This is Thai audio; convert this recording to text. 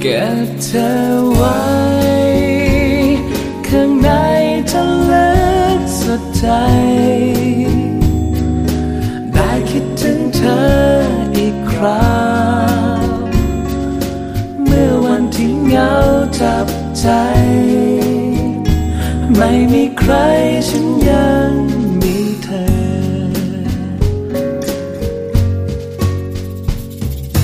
ก็บเธอไว้ข้างในจะลึกสุดใจได้คิดถึงเธออีกคราวเมื่อวันที่เหงาจับใจไม่มีใครฉันยัง